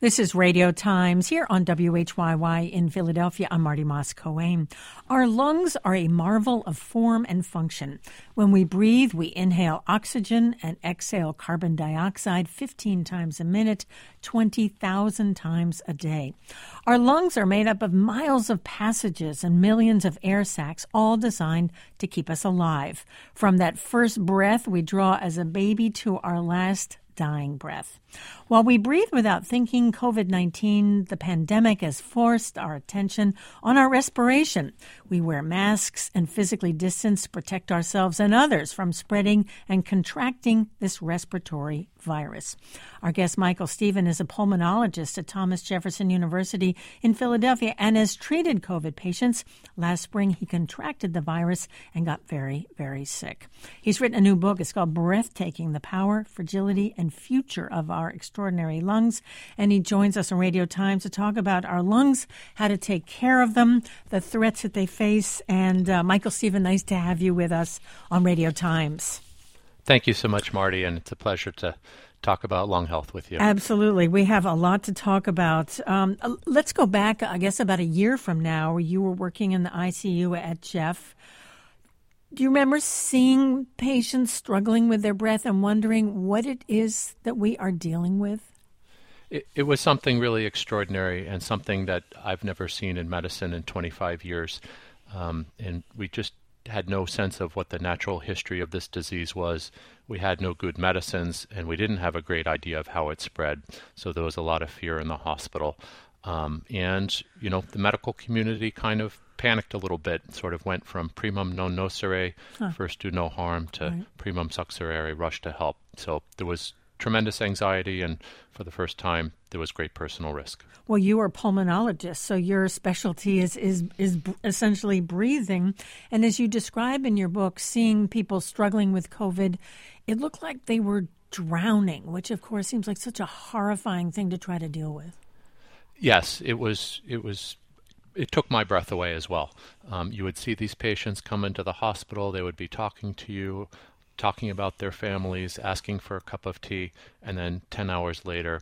This is Radio Times here on WHYY in Philadelphia. I'm Marty Moss-Coane. Our lungs are a marvel of form and function. When we breathe, we inhale oxygen and exhale carbon dioxide 15 times a minute, 20,000 times a day. Our lungs are made up of miles of passages and millions of air sacs, all designed to keep us alive. From that first breath we draw as a baby to our last dying breath. While we breathe without thinking, COVID-19, the pandemic, has forced our attention on our respiration. We wear masks and physically distance to protect ourselves and others from spreading and contracting this respiratory virus. Our guest, Michael Stephen, is a pulmonologist at Thomas Jefferson University in Philadelphia and has treated COVID patients. Last spring, he contracted the virus and got very, very sick. He's written a new book. It's called Breathtaking: The Power, Fragility, and Future of Our Extraordinary Lungs. And he joins us on Radio Times to talk about our lungs, how to take care of them, the threats that they face. And Michael Stephen, nice to have you with us on Radio Times. Thank you so much, Marty, and it's a pleasure to talk about lung health with you. Absolutely. We have a lot to talk about. Let's go back, I guess, about a year from now, where you were working in the ICU at Jeff. Do you remember seeing patients struggling with their breath and wondering what it is that we are dealing with? It was something really extraordinary and something that I've never seen in medicine in 25 years. And we just had no sense of what the natural history of this disease was. We had no good medicines, and we didn't have a great idea of how it spread. So there was a lot of fear in the hospital. And, the medical community kind of panicked a little bit, sort of went from primum non nocere, first do no harm, to primum succurrere, rush to help. So there was tremendous anxiety, and for the first time, there was great personal risk. Well, you are a pulmonologist, so your specialty is essentially breathing. And as you describe in your book, seeing people struggling with COVID, it looked like they were drowning, which, of course, seems like such a horrifying thing to try to deal with. Yes, it took my breath away as well. You would see these patients come into the hospital. They would be talking to you, talking about their families, asking for a cup of tea, and then 10 hours later,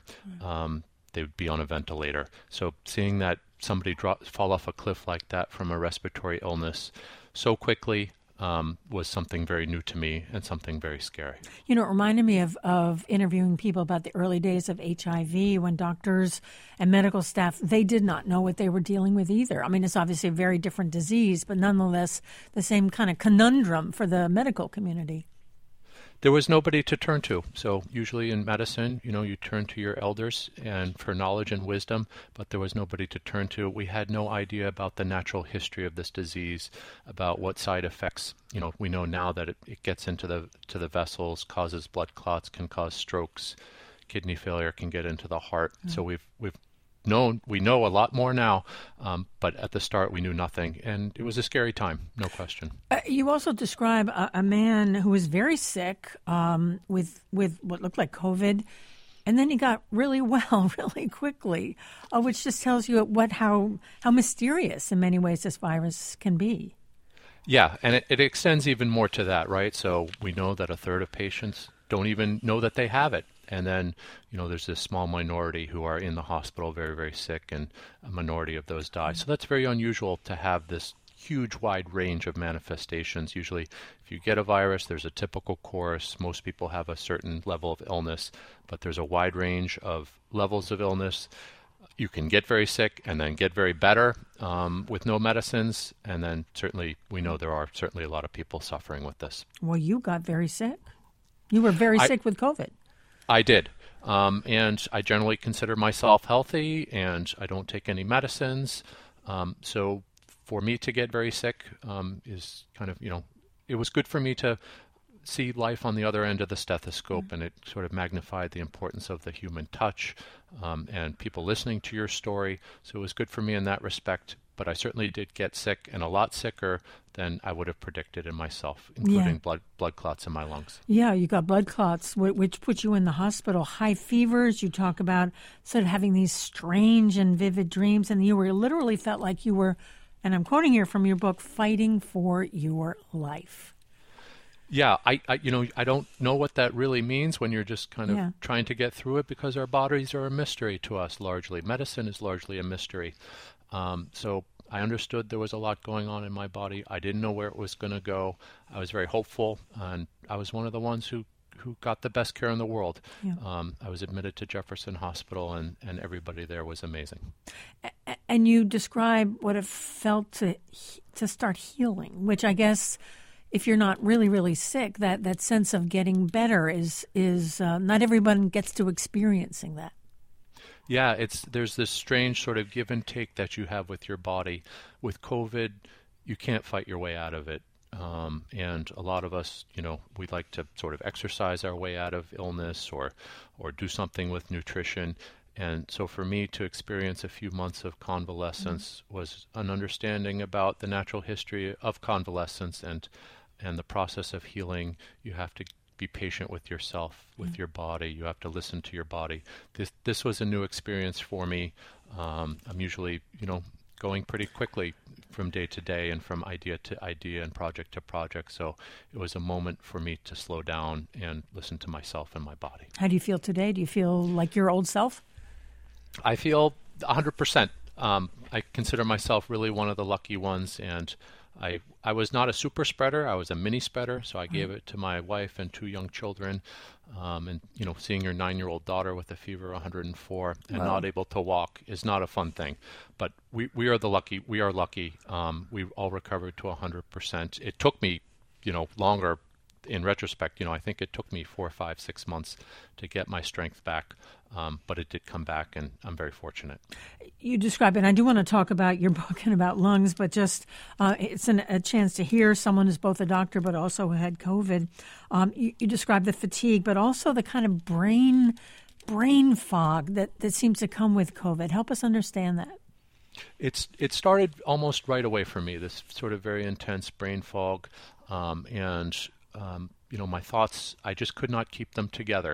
they would be on a ventilator. So seeing that somebody fall off a cliff like that from a respiratory illness so quickly was something very new to me and something very scary. It reminded me of interviewing people about the early days of HIV, when doctors and medical staff, they did not know what they were dealing with either. I mean, it's obviously a very different disease, but nonetheless the same kind of conundrum for the medical community. There was nobody to turn to. So usually in medicine, you turn to your elders and for knowledge and wisdom, but there was nobody to turn to. We had no idea about the natural history of this disease, about what side effects. We know now that it gets into the vessels, causes blood clots, can cause strokes, kidney failure can get into the heart. So we know a lot more now, but at the start we knew nothing, and it was a scary time, no question. You also describe a man who was very sick with what looked like COVID, and then he got really well really quickly, which just tells you how mysterious in many ways this virus can be. Yeah, and it extends even more to that, right? So we know that a third of patients don't even know that they have it. And then, there's this small minority who are in the hospital very, very sick, and a minority of those die. So that's very unusual to have this huge wide range of manifestations. Usually, if you get a virus, there's a typical course. Most people have a certain level of illness, but there's a wide range of levels of illness. You can get very sick and then get very better with no medicines. And then certainly we know there are certainly a lot of people suffering with this. Well, you got very sick. You were very sick with COVID. I did. And I generally consider myself healthy, and I don't take any medicines. So for me to get very sick is kind of, it was good for me to see life on the other end of the stethoscope, and it sort of magnified the importance of the human touch and people listening to your story. So it was good for me in that respect. But I certainly did get sick, and a lot sicker than I would have predicted in myself, including blood clots in my lungs. Yeah, you got blood clots, which put you in the hospital. High fevers, you talk about sort of having these strange and vivid dreams, and you literally felt like you were, and I'm quoting here from your book, fighting for your life. Yeah, I don't know what that really means when you're just kind of Yeah. trying to get through it, because our bodies are a mystery to us largely. Medicine is largely a mystery. So I understood there was a lot going on in my body. I didn't know where it was going to go. I was very hopeful, and I was one of the ones who got the best care in the world. Yeah. I was admitted to Jefferson Hospital, and everybody there was amazing. And you describe what it felt to start healing, which I guess, if you're not really, really sick, that sense of getting better is not everyone gets to experiencing that. Yeah, there's this strange sort of give and take that you have with your body. With COVID, you can't fight your way out of it. And a lot of us, we like to sort of exercise our way out of illness or do something with nutrition. And so for me to experience a few months of convalescence was an understanding about the natural history of convalescence and the process of healing. You have to be patient with yourself, with your body. You have to listen to your body. This was a new experience for me. I'm usually, going pretty quickly from day to day and from idea to idea and project to project. So it was a moment for me to slow down and listen to myself and my body. How do you feel today? Do you feel like your old self? I feel 100%. I consider myself really one of the lucky ones, and I was not a super spreader. I was a mini spreader, so I gave it to my wife and 2 young children. And seeing your 9-year-old daughter with a fever of 104 and not able to walk is not a fun thing. But we are lucky. We We've all recovered to 100%. It took me, longer. In retrospect, I think it took me 4, 5, 6 months to get my strength back, but it did come back, and I'm very fortunate. You describe it, and I do want to talk about your book and about lungs, but just it's a chance to hear someone who's both a doctor but also had COVID. You describe the fatigue, but also the kind of brain fog that seems to come with COVID. Help us understand that. It started almost right away for me, this sort of very intense brain fog, and my thoughts, I just could not keep them together.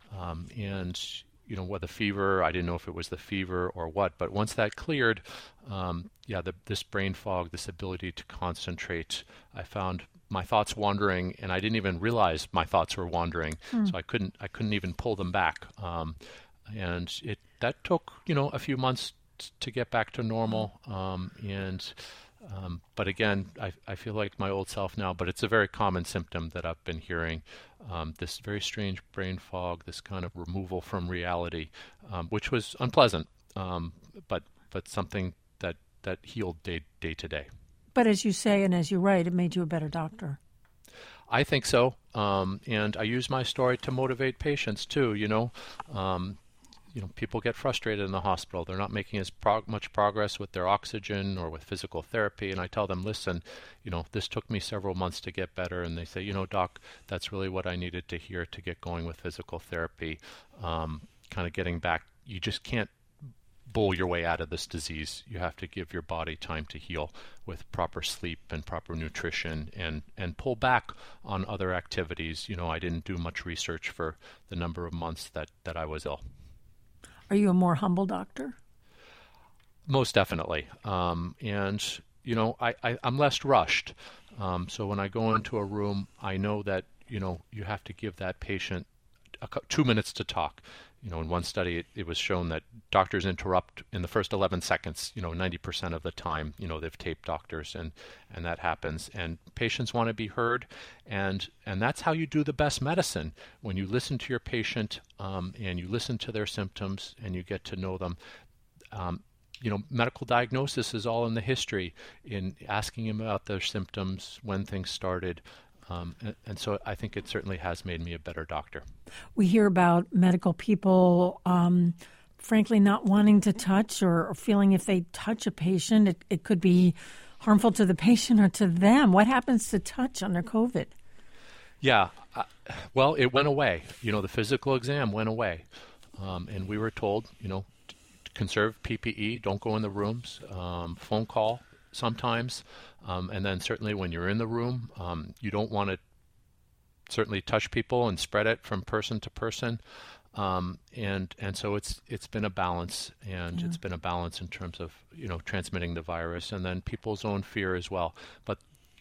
With the fever, I didn't know if it was the fever or what, but once that cleared, this brain fog, this ability to concentrate, I found my thoughts wandering, and I didn't even realize my thoughts were wandering, so I couldn't even pull them back. That took, a few months to get back to normal, but again, I feel like my old self now, but it's a very common symptom that I've been hearing, this very strange brain fog, this kind of removal from reality, which was unpleasant, but something that healed day to day. But as you say and as you write, it made you a better doctor. I think so, and I use my story to motivate patients too, people get frustrated in the hospital. They're not making as much progress with their oxygen or with physical therapy. And I tell them, listen, this took me several months to get better. And they say, doc, that's really what I needed to hear to get going with physical therapy. Kind of getting back. You just can't bull your way out of this disease. You have to give your body time to heal with proper sleep and proper nutrition and pull back on other activities. I didn't do much research for the number of months that I was ill. Are you a more humble doctor? Most definitely. I'm less rushed. So when I go into a room, I know that, you have to give that patient 2 minutes to talk. In one study, it was shown that doctors interrupt in the first 11 seconds, 90% of the time. They've taped doctors, and that happens. And patients want to be heard, and that's how you do the best medicine. When you listen to your patient, and you listen to their symptoms, and you get to know them. Medical diagnosis is all in the history, in asking them about their symptoms, when things started. And so I think it certainly has made me a better doctor. We hear about medical people, frankly, not wanting to touch or feeling if they touch a patient, it could be harmful to the patient or to them. What happens to touch under COVID? Yeah, well, it went away. The physical exam went away. And we were told, conserve PPE, don't go in the rooms, phone call sometimes. And then certainly when you're in the room, you don't want to certainly touch people and spread it from person to person. And so it's been a balance, and it's been a balance in terms of, transmitting the virus, and then people's own fear as well. But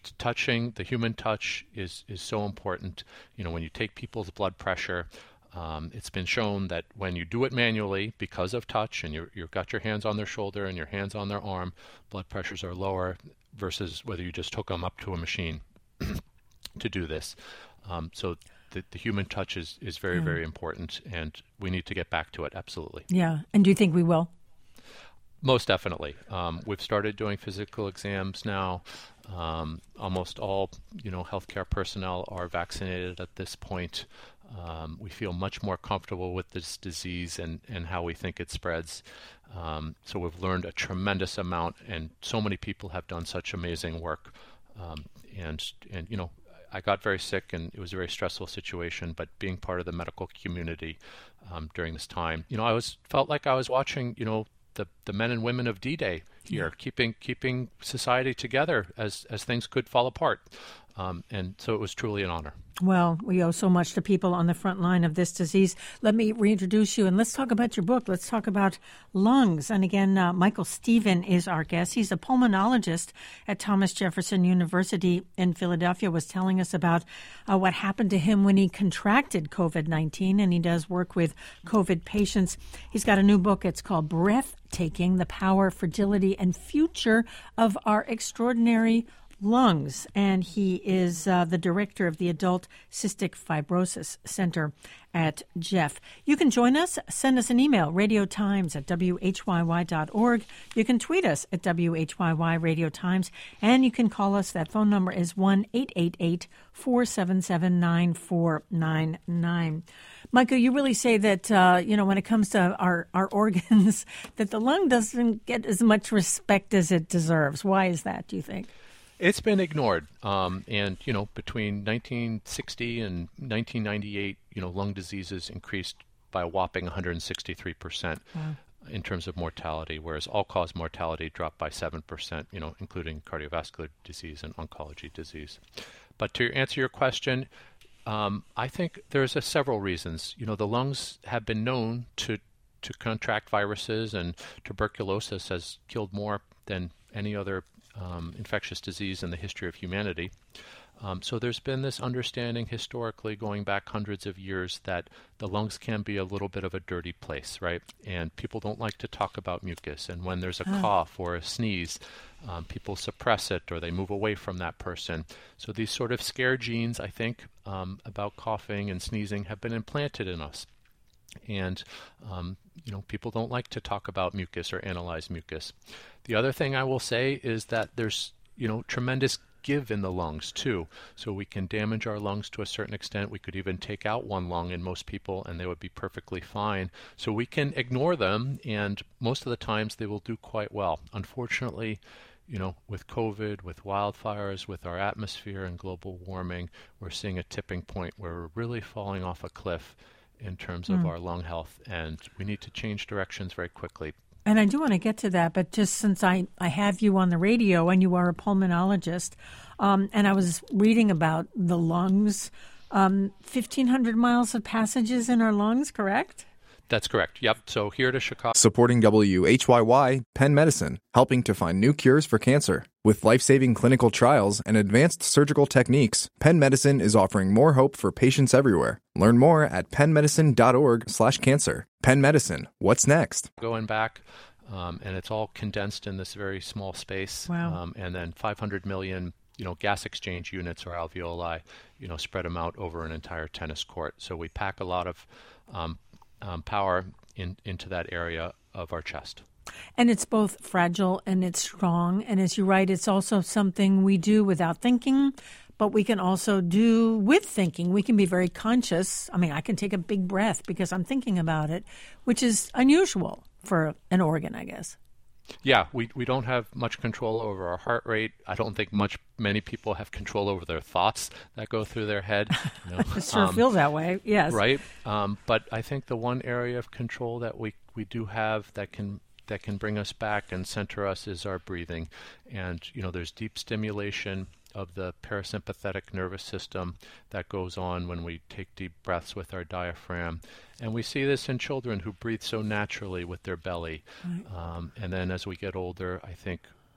touching, the human touch is so important. When you take people's blood pressure, it's been shown that when you do it manually because of touch, and you've got your hands on their shoulder and your hands on their arm, blood pressures are lower versus whether you just hook them up to a machine to do this. So the human touch is very, very important, and we need to get back to it, absolutely. Yeah. And do you think we will? Most definitely. We've started doing physical exams now. Almost all, healthcare personnel are vaccinated at this point. We feel much more comfortable with this disease and how we think it spreads. So we've learned a tremendous amount, and so many people have done such amazing work. And I got very sick, and it was a very stressful situation, but being part of the medical community during this time, I felt like I was watching, the men and women of D-Day here, keeping society together as things could fall apart. And so it was truly an honor. Well, we owe so much to people on the front line of this disease. Let me reintroduce you, and let's talk about your book. Let's talk about lungs. And again, Michael Stephen is our guest. He's a pulmonologist at Thomas Jefferson University in Philadelphia, was telling us about what happened to him when he contracted COVID-19, and he does work with COVID patients. He's got a new book. It's called Breathtaking: The Power, Fragility, and Future of Our Extraordinary Lungs, and he is the director of the Adult Cystic Fibrosis Center at Jeff. You can join us. Send us an email, radiotimes@whyy.org. You can tweet us at WHYY Radio Times, and you can call us. That phone number is 1-888-477-9499. Michael, you really say that, when it comes to our organs, that the lung doesn't get as much respect as it deserves. Why is that, do you think? It's been ignored. And between 1960 and 1998, lung diseases increased by a whopping 163% in terms of mortality, whereas all-cause mortality dropped by 7%, including cardiovascular disease and oncology disease. But to answer your question, I think there's several reasons. The lungs have been known to contract viruses, and tuberculosis has killed more than any other infectious disease in the history of humanity. So there's been this understanding historically going back hundreds of years that the lungs can be a little bit of a dirty place, right? And people don't like to talk about mucus. And when there's a cough or a sneeze, people suppress it or they move away from that person. So these sort of scare genes, I think, about coughing and sneezing have been implanted in us. And, people don't like to talk about mucus or analyze mucus. The other thing I will say is that there's, tremendous give in the lungs too. So we can damage our lungs to a certain extent. We could even take out one lung in most people and they would be perfectly fine. So we can ignore them, and most of the times they will do quite well. Unfortunately, with COVID, with wildfires, with our atmosphere and global warming, we're seeing a tipping point where we're really falling off a cliff in terms of our lung health, and we need to change directions very quickly. And I do want to get to that, but just since I have you on the radio and you are a pulmonologist, and I was reading about the lungs, 1,500 miles of passages in our lungs, correct? That's correct. Yep. So here to Chicago. Supporting WHYY, Penn Medicine, helping to find new cures for cancer. With life-saving clinical trials and advanced surgical techniques, Penn Medicine is offering more hope for patients everywhere. Learn more at pennmedicine.org/cancer. Penn Medicine, what's next? Going back, and it's all condensed in this very small space. Wow. And then 500 million, gas exchange units or alveoli, spread them out over an entire tennis court. So we pack a lot of power into that area of our chest. And it's both fragile and it's strong. And as you write, it's also something we do without thinking, but we can also do with thinking. We can be very conscious. I mean, I can take a big breath because I'm thinking about it, which is unusual for an organ, I guess. Yeah, we don't have much control over our heart rate. I don't think many people have control over their thoughts that go through their head. It sure feels that way, yes. Right. But I think the one area of control that we do have that can bring us back and center us is our breathing. And, there's deep stimulation of the parasympathetic nervous system that goes on when we take deep breaths with our diaphragm. And we see this in children who breathe so naturally with their belly. Right. And then as we get older, I think,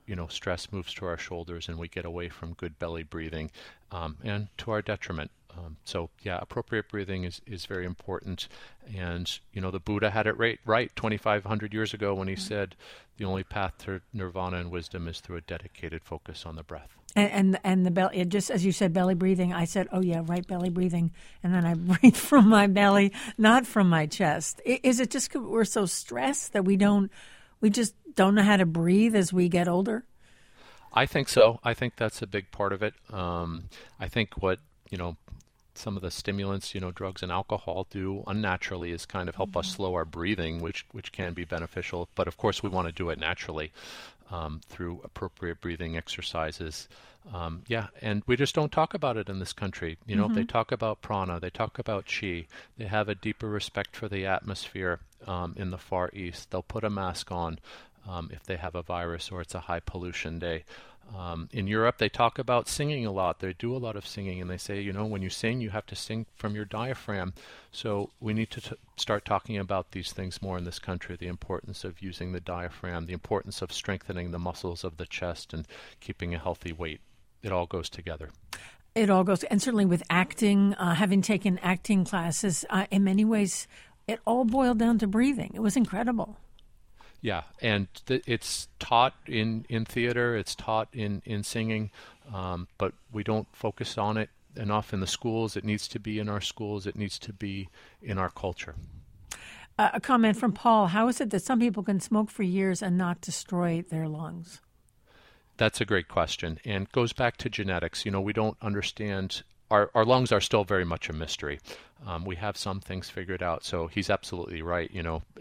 stress moves to our shoulders and we get away from good belly breathing, and to our detriment. So appropriate breathing is very important. And, the Buddha had it right 2,500 years ago when he said the only path to nirvana and wisdom is through a dedicated focus on the breath. And the belly, just as you said, belly breathing, I said, oh yeah, right, belly breathing. And then I breathe from my belly, not from my chest. Is it just 'cause we're so stressed that we just don't know how to breathe as we get older? I think so. I think that's a big part of it. I think what, some of the stimulants, drugs and alcohol do unnaturally is kind of help us slow our breathing, which can be beneficial. But of course, we want to do it naturally through appropriate breathing exercises. And we just don't talk about it in this country. They talk about prana, they talk about chi. They have a deeper respect for the atmosphere in the Far East. They'll put a mask on if they have a virus or it's a high pollution day. In Europe, they talk about singing a lot. They do a lot of singing, and they say, when you sing, you have to sing from your diaphragm. So we need to start talking about these things more in this country, the importance of using the diaphragm, the importance of strengthening the muscles of the chest and keeping a healthy weight. It all goes together. It all goes, and certainly with acting, having taken acting classes, in many ways, it all boiled down to breathing. It was incredible. Yeah, and it's taught in theater, it's taught in singing, but we don't focus on it enough in the schools. It needs to be in our schools. It needs to be in our culture. A comment from Paul. How is it that some people can smoke for years and not destroy their lungs? That's a great question, and goes back to genetics. We don't understand. Our lungs are still very much a mystery. We have some things figured out. So he's absolutely right.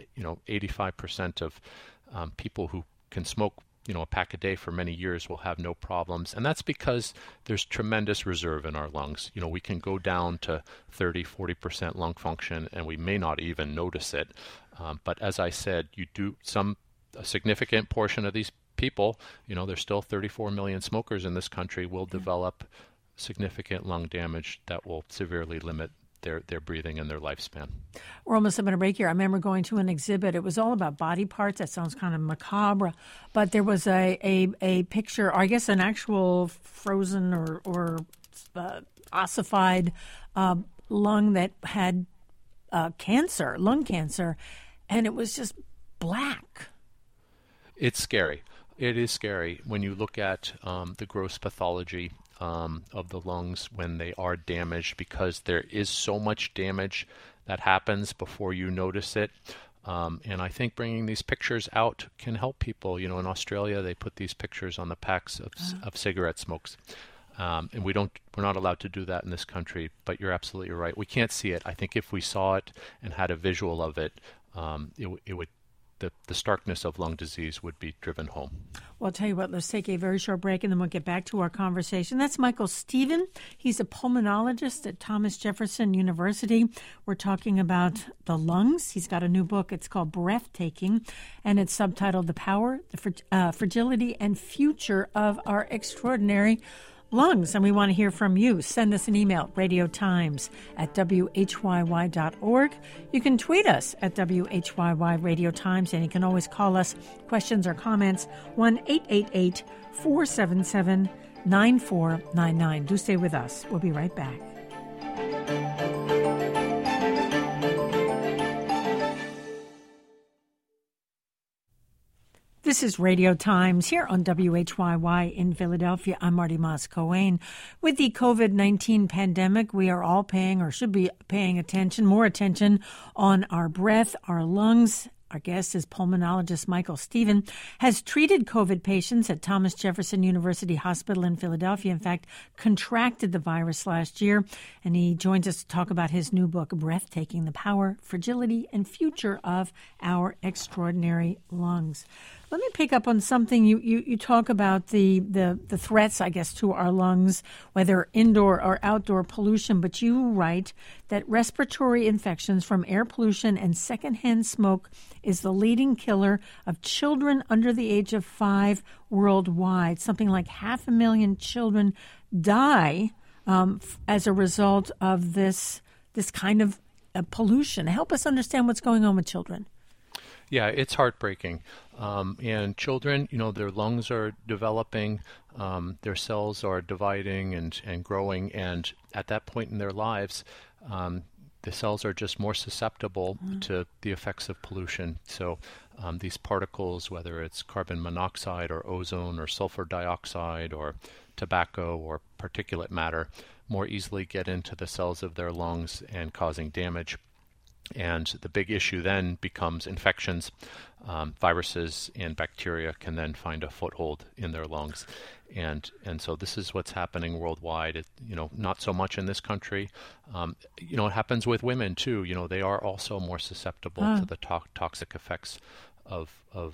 85% of people who can smoke, a pack a day for many years will have no problems. And that's because there's tremendous reserve in our lungs. We can go down to 30, 40% lung function, and we may not even notice it. But as I said, a significant portion of these people, there's still 34 million smokers in this country, will develop significant lung damage that will severely limit their breathing and their lifespan. We're almost up on a break here. I remember going to an exhibit. It was all about body parts. That sounds kind of macabre, but there was a picture, or I guess an actual frozen or ossified lung that had lung cancer, and it was just black. It's scary. It is scary when you look at the gross pathology of the lungs when they are damaged, because there is so much damage that happens before you notice it. And I think bringing these pictures out can help people. In Australia, they put these pictures on the packs of cigarette smokes. And we're not allowed to do that in this country, but you're absolutely right. We can't see it. I think if we saw it and had a visual of it, it would. The starkness of lung disease would be driven home. Well, I'll tell you what, let's take a very short break and then we'll get back to our conversation. That's Michael Stephen. He's a pulmonologist at Thomas Jefferson University. We're talking about the lungs. He's got a new book. It's called Breathtaking, and it's subtitled The Power, the Fragility, and Future of Our Extraordinary Lungs. And we want to hear from you. Send us an email, radiotimes@whyy.org. You can tweet us at WHYY Radio Times, and you can always call us questions or comments, 1-888-477-9499. Do stay with us. We'll be right back. This is Radio Times here on WHYY in Philadelphia. I'm Marty Moss-Coane. With the COVID-19 pandemic, we are all paying, or should be paying more attention on our breath, our lungs. Our guest is pulmonologist Michael Stephen, has treated COVID patients at Thomas Jefferson University Hospital in Philadelphia. In fact, contracted the virus last year, and he joins us to talk about his new book, Breathtaking, The Power, Fragility, and Future of Our Extraordinary Lungs. Let me pick up on something you talk about, the threats, I guess, to our lungs, whether indoor or outdoor pollution. But you write that respiratory infections from air pollution and secondhand smoke is the leading killer of children under the age of 5 worldwide. Something like 500,000 children die as a result of this kind of pollution. Help us understand what's going on with children. Yeah, it's heartbreaking. And children, their lungs are developing, their cells are dividing and growing, and at that point in their lives, the cells are just more susceptible to the effects of pollution. So these particles, whether it's carbon monoxide or ozone or sulfur dioxide or tobacco or particulate matter, more easily get into the cells of their lungs and causing damage. And the big issue then becomes infections. Viruses and bacteria can then find a foothold in their lungs. And so this is what's happening worldwide. Not so much in this country. It happens with women too. They are also more susceptible to the toxic effects of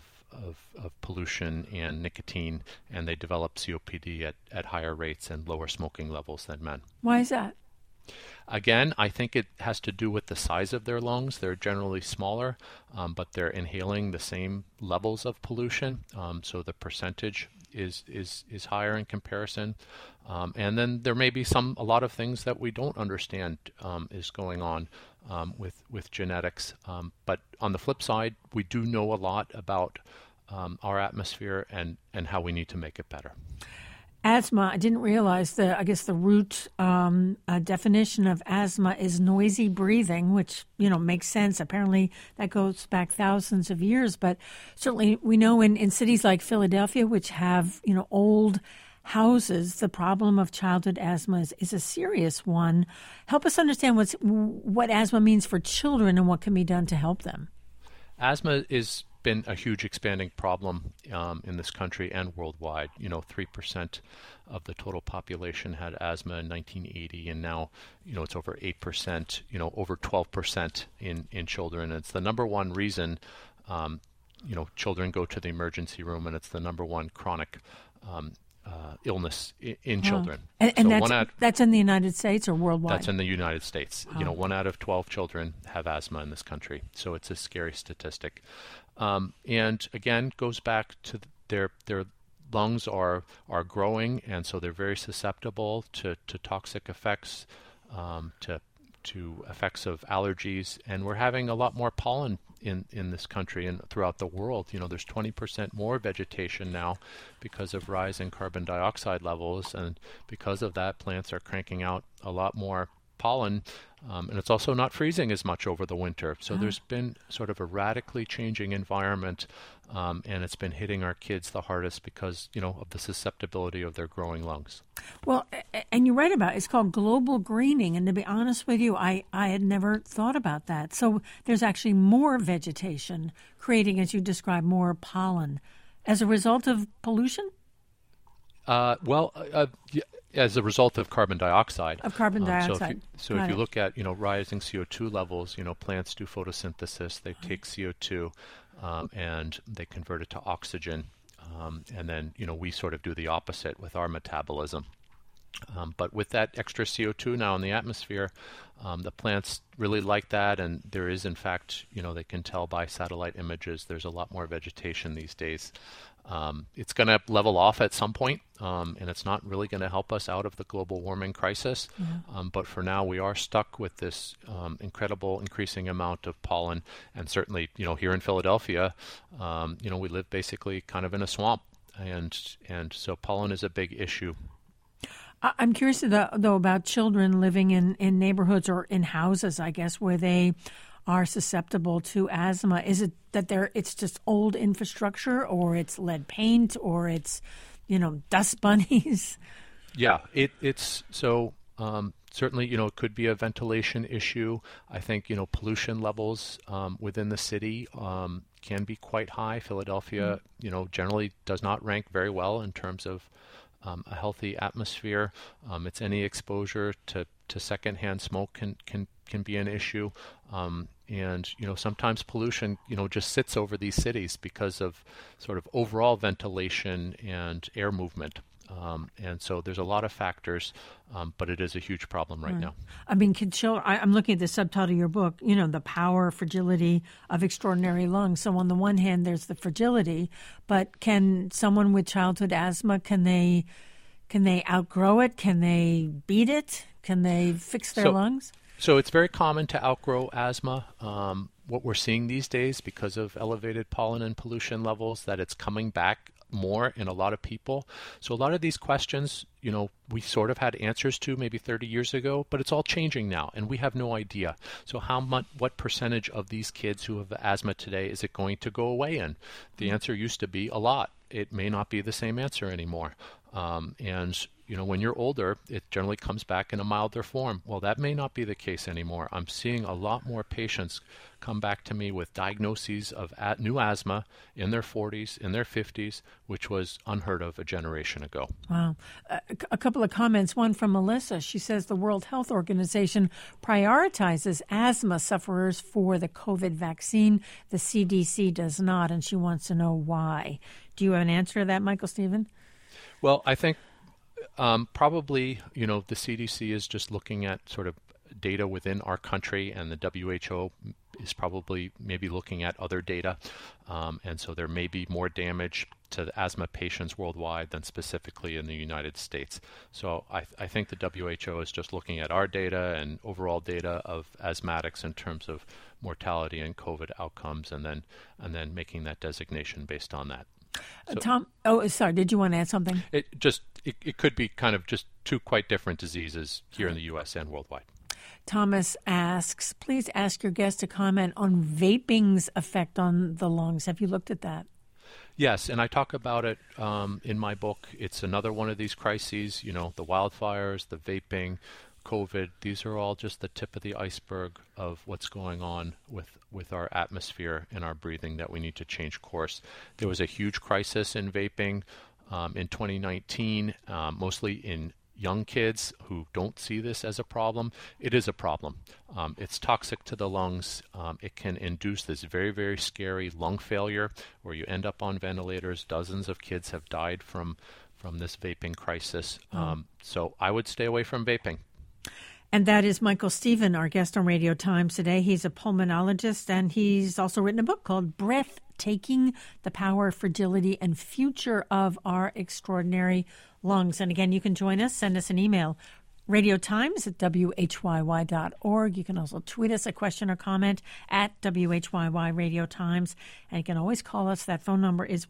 pollution and nicotine, and they develop COPD at higher rates and lower smoking levels than men. Why is that? Again, I think it has to do with the size of their lungs. They're generally smaller, but they're inhaling the same levels of pollution, so the percentage is higher in comparison. And then there may be a lot of things that we don't understand is going on with genetics. But on the flip side, we do know a lot about our atmosphere and how we need to make it better. Asthma, I didn't realize the root definition of asthma is noisy breathing, which, makes sense. Apparently that goes back thousands of years. But certainly we know in cities like Philadelphia, which have, old houses, the problem of childhood asthma is a serious one. Help us understand what asthma means for children and what can be done to help them. Asthma is been a huge expanding problem in this country and worldwide. 3% of the total population had asthma in 1980, and now, it's over 8%, over 12% in children. It's the number one reason, children go to the emergency room, and it's the number one chronic illness in children. And so that's in the United States or worldwide? That's in the United States. 1 out of 12 children have asthma in this country. So it's a scary statistic. And again, goes back to their lungs are growing, and so they're very susceptible to toxic effects, to effects of allergies, and we're having a lot more pollen in this country and throughout the world. There's 20% more vegetation now because of rising carbon dioxide levels, and because of that, plants are cranking out a lot more pollen, and it's also not freezing as much over the winter. So there's been sort of a radically changing environment, and it's been hitting our kids the hardest because, of the susceptibility of their growing lungs. Well, and you write about it's called global greening, and to be honest with you, I had never thought about that. So there's actually more vegetation creating, as you describe, more pollen as a result of pollution? As a result of carbon dioxide. Of carbon dioxide. So if you look at, rising CO2 levels, plants do photosynthesis. They take CO2 and they convert it to oxygen. And then, we sort of do the opposite with our metabolism. But with that extra CO2 now in the atmosphere, the plants really like that. And there is, in fact, they can tell by satellite images, there's a lot more vegetation these days. It's going to level off at some point, and it's not really going to help us out of the global warming crisis. But for now, we are stuck with this incredible increasing amount of pollen. And certainly, here in Philadelphia, we live basically kind of in a swamp. And so pollen is a big issue. I'm curious, though, about children living in neighborhoods or in houses, I guess, where they are susceptible to asthma. Is it that it's just old infrastructure, or it's lead paint, or it's, dust bunnies? Yeah, it's so certainly, it could be a ventilation issue. I think, pollution levels within the city can be quite high. Philadelphia, generally does not rank very well in terms of a healthy atmosphere. It's any exposure to secondhand smoke can be an issue. And, sometimes pollution, just sits over these cities because of sort of overall ventilation and air movement. And so there's a lot of factors, but it is a huge problem right now. I mean, I'm looking at the subtitle of your book, the power, fragility of extraordinary lungs. So on the one hand, there's the fragility, but can someone with childhood asthma, can they outgrow it? Can they beat it? Can they fix their lungs? So it's very common to outgrow asthma, what we're seeing these days because of elevated pollen and pollution levels, that it's coming back more in a lot of people. So a lot of these questions, we sort of had answers to maybe 30 years ago, but it's all changing now, and we have no idea. So what percentage of these kids who have asthma today is it going to go away in? The answer used to be a lot. It may not be the same answer anymore. When you're older, it generally comes back in a milder form. Well, that may not be the case anymore. I'm seeing a lot more patients come back to me with diagnoses of new asthma in their 40s, in their 50s, which was unheard of a generation ago. Wow. A couple of comments. One from Melissa. She says the World Health Organization prioritizes asthma sufferers for the COVID vaccine. The CDC does not, and she wants to know why. Do you have an answer to that, Michael Stephen? Well, I think probably, the CDC is just looking at sort of data within our country, and the WHO is probably maybe looking at other data. And so there may be more damage to the asthma patients worldwide than specifically in the United States. So I think the WHO is just looking at our data and overall data of asthmatics in terms of mortality and COVID outcomes, and then making that designation based on that. So, Tom, sorry, did you want to add something? It could be kind of just two quite different diseases here in the U.S. and worldwide. Thomas asks, please ask your guest to comment on vaping's effect on the lungs. Have you looked at that? Yes, and I talk about it in my book. It's another one of these crises, the wildfires, the vaping, COVID. These are all just the tip of the iceberg of what's going on with our atmosphere and our breathing that we need to change course. There was a huge crisis in vaping in 2019, mostly in young kids who don't see this as a problem. It is a problem. It's toxic to the lungs. It can induce this very, very scary lung failure where you end up on ventilators. Dozens of kids have died from this vaping crisis. So I would stay away from vaping. And that is Michael Stephen, our guest on Radio Times today. He's a pulmonologist, and he's also written a book called Breathtaking: The Power, Fragility, and Future of Our Extraordinary Lungs. And again, you can join us. Send us an email, radiotimes@whyy.org. You can also tweet us a question or comment at WHYY Radio Times. And you can always call us. That phone number is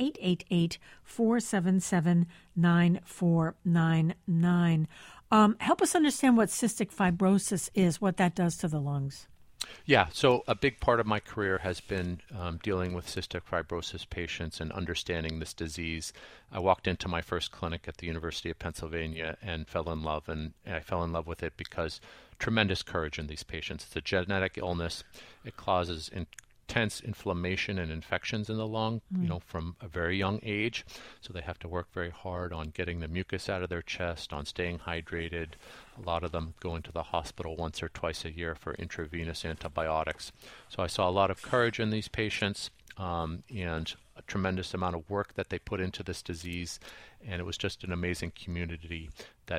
1-888-477-9499. Help us understand what cystic fibrosis is, what that does to the lungs. Yeah, so a big part of my career has been dealing with cystic fibrosis patients and understanding this disease. I walked into my first clinic at the University of Pennsylvania and fell in love, and I fell in love with it because tremendous courage in these patients. It's a genetic illness. It causes intense inflammation and infections in the lung, from a very young age. So they have to work very hard on getting the mucus out of their chest, on staying hydrated. A lot of them go into the hospital once or twice a year for intravenous antibiotics. So I saw a lot of courage in these patients and a tremendous amount of work that they put into this disease. And it was just an amazing community that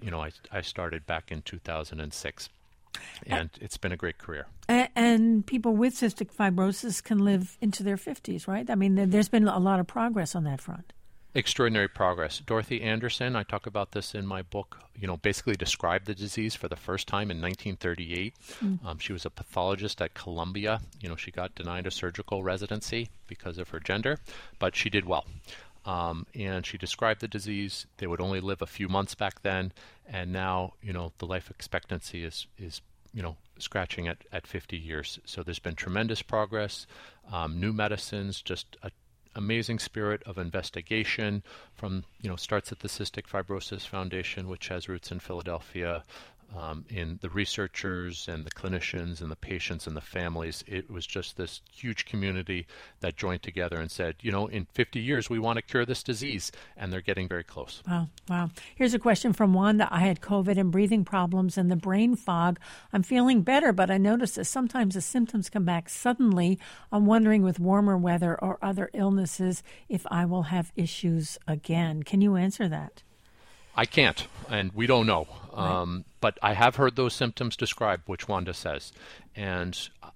I started back in 2006. And it's been a great career. And people with cystic fibrosis can live into their 50s, right? I mean, there's been a lot of progress on that front. Extraordinary progress. Dorothy Anderson, I talk about this in my book, basically described the disease for the first time in 1938. She was a pathologist at Columbia. She got denied a surgical residency because of her gender, but she did well. And she described the disease. They would only live a few months back then, and now, the life expectancy is scratching at 50 years. So there's been tremendous progress, new medicines, just an amazing spirit of investigation from, starts at the Cystic Fibrosis Foundation, which has roots in Philadelphia, in the researchers and the clinicians and the patients and the families. It was just this huge community that joined together and said, in 50 years, we want to cure this disease, and they're getting very close. Wow. Here's a question from Wanda. I had COVID and breathing problems and the brain fog. I'm feeling better, but I noticed that sometimes the symptoms come back suddenly. I'm wondering with warmer weather or other illnesses if I will have issues again. Can you answer that? I can't, and we don't know. Right. But I have heard those symptoms described, which Wanda says. And,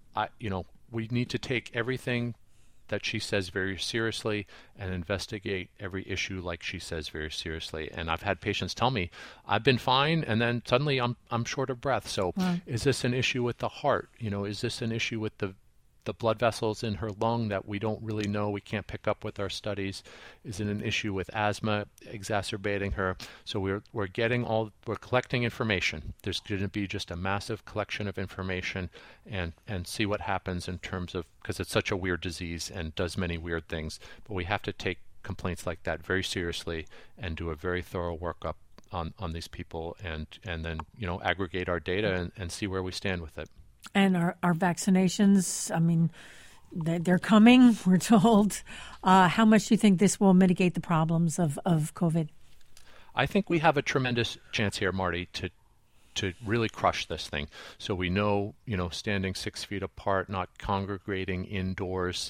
we need to take everything that she says very seriously and investigate every issue like she says very seriously. And I've had patients tell me, I've been fine, and then suddenly I'm short of breath. So Is this an issue with the heart? Is this an issue with the the blood vessels in her lung that we don't really know, we can't pick up with our studies. Is it an issue with asthma exacerbating her? So we're collecting information. There's going to be just a massive collection of information and see what happens in terms of, because it's such a weird disease and does many weird things. But we have to take complaints like that very seriously and do a very thorough workup on these people and then aggregate our data and see where we stand with it. And our vaccinations, I mean, they're coming, we're told. How much do you think this will mitigate the problems of COVID? I think we have a tremendous chance here, Marty, to really crush this thing. So we know, standing 6 feet apart, not congregating indoors.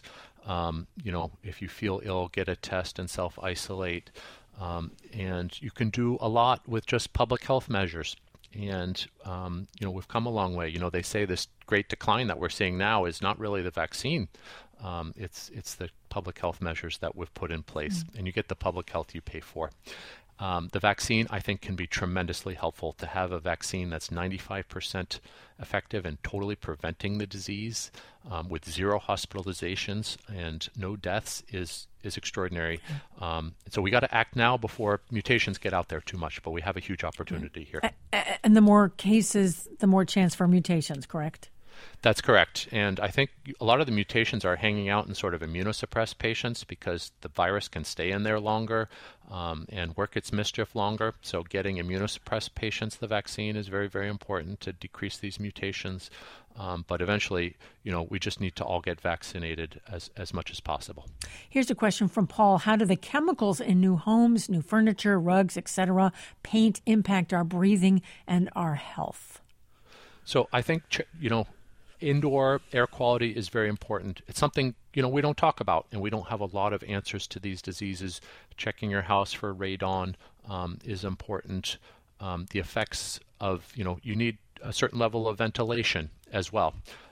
If you feel ill, get a test and self-isolate. And you can do a lot with just public health measures. And, we've come a long way. They say this great decline that we're seeing now is not really the vaccine. It's the public health measures that we've put in place. And you get the public health you pay for. The vaccine, I think, can be tremendously helpful. To have a vaccine that's 95% effective and totally preventing the disease with 0 hospitalizations and no deaths is extraordinary. So we got to act now before mutations get out there too much, but we have a huge opportunity here. And the more cases, the more chance for mutations, correct? That's correct. And I think a lot of the mutations are hanging out in sort of immunosuppressed patients because the virus can stay in there longer and work its mischief longer. So getting immunosuppressed patients the vaccine is very, very important to decrease these mutations. But eventually, we just need to all get vaccinated as much as possible. Here's a question from Paul. How do the chemicals in new homes, new furniture, rugs, etc., paint impact our breathing and our health? So I think, indoor air quality is very important. It's something, we don't talk about, and we don't have a lot of answers to these diseases. Checking your house for radon is important. The effects of, you need a certain level of ventilation as well.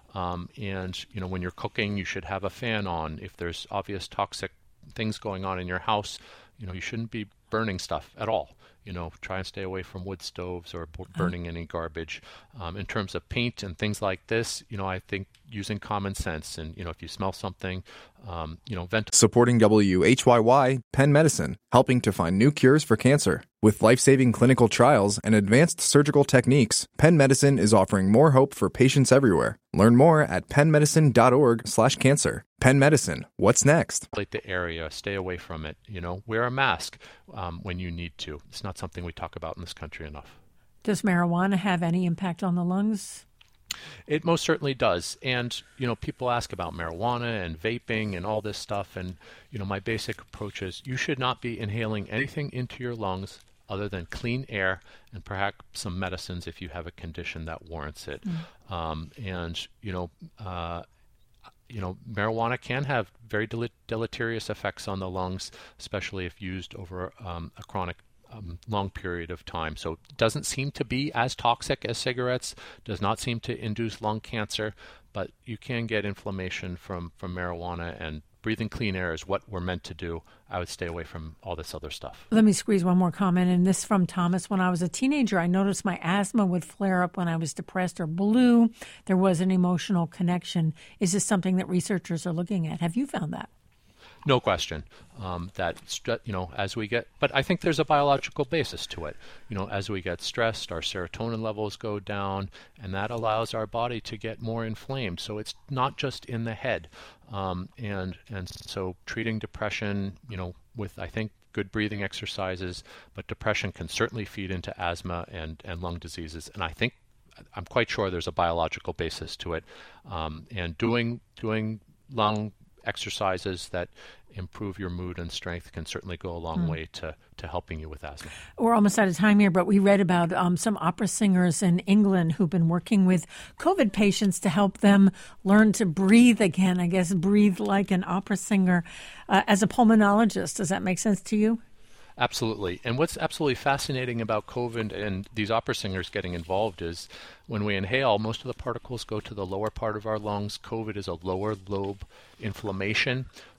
And, when you're cooking, you should have a fan on. If there's obvious toxic things going on in your house, you shouldn't be burning stuff at all. Try and stay away from wood stoves or burning any garbage. In terms of paint and things like this, I think using common sense and, if you smell something, Supporting WHYY, Penn Medicine, helping to find new cures for cancer. With life-saving clinical trials and advanced surgical techniques, Penn Medicine is offering more hope for patients everywhere. Learn more at pennmedicine.org/cancer. Penn Medicine, what's next? The area, stay away from it. Wear a mask when you need to. It's not something we talk about in this country enough. Does marijuana have any impact on the lungs? It most certainly does. And, people ask about marijuana and vaping and all this stuff. And, my basic approach is you should not be inhaling anything into your lungs other than clean air and perhaps some medicines if you have a condition that warrants it. Marijuana can have very deleterious effects on the lungs, especially if used over a chronic long period of time. So it doesn't seem to be as toxic as cigarettes, does not seem to induce lung cancer, but you can get inflammation from marijuana, and breathing clean air is what we're meant to do. I would stay away from all this other stuff. Let me squeeze one more comment, and this from Thomas. When I was a teenager, I noticed my asthma would flare up when I was depressed or blue. There was an emotional connection. Is this something that researchers are looking at? Have you found that? No question that, as we get, but I think there's a biological basis to it. As we get stressed, our serotonin levels go down, and that allows our body to get more inflamed. So it's not just in the head. And so treating depression, with, I think, good breathing exercises, but depression can certainly feed into asthma and lung diseases. And I'm quite sure there's a biological basis to it. And doing lung exercises that improve your mood and strength can certainly go a long way to helping you with asthma. We're almost out of time here, but we read about some opera singers in England who've been working with COVID patients to help them learn to breathe again, I guess breathe like an opera singer. As a pulmonologist, does that make sense to you? Absolutely. And what's absolutely fascinating about COVID and these opera singers getting involved is when we inhale, most of the particles go to the lower part of our lungs. COVID is a lower lobe inflammation.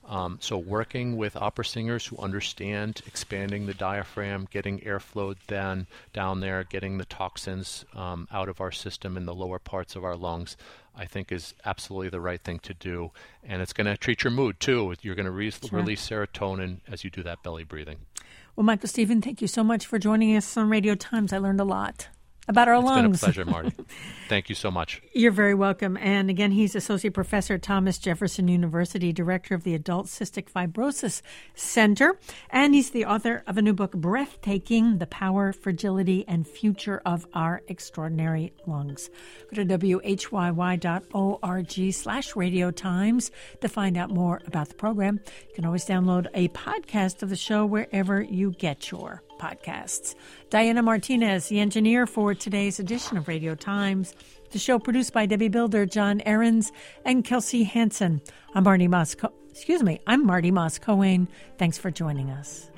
So working with opera singers who understand expanding the diaphragm, getting airflow down there, getting the toxins out of our system in the lower parts of our lungs, I think is absolutely the right thing to do. And it's going to treat your mood too. You're going to release serotonin as you do that belly breathing. Well, Michael Stephen, thank you so much for joining us on Radio Times. I learned a lot about our lungs. It's been a pleasure, Marty. Thank you so much. You're very welcome. And again, he's Associate Professor at Thomas Jefferson University, Director of the Adult Cystic Fibrosis Center, and he's the author of a new book, Breathtaking: The Power, Fragility, and Future of Our Extraordinary Lungs. Go to whyy.org/Radio Times to find out more about the program. You can always download a podcast of the show wherever you get your podcasts. Diana Martinez, the engineer for today's edition of Radio Times. The show produced by Debbie Builder, John Ahrens, and Kelsey Hansen. I'm Marty Moss Cohen. Thanks for joining us.